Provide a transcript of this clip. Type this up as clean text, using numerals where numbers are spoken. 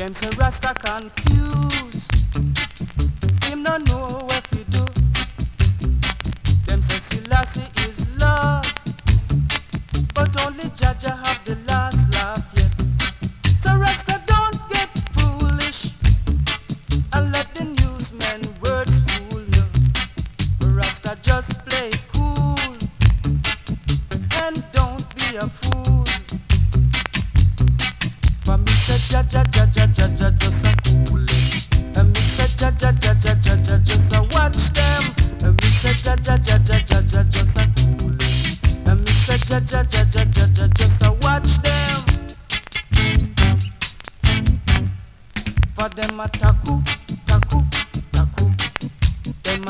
Them say Rasta confused, him no know what to do. Them say Selassie is lost, but only Jaja have the last laugh yet. So Rasta don't get foolish and let the newsmen words fool you. Rasta just play cool and don't be a fool. For me say Jaja Jaja Jaja just a cool it. And me say Jaja Jaja Jaja just a watch them. And me say Jaja Jaja Jaja just a cool it. And me say Jaja Jaja Jaja just a watch them. For them attack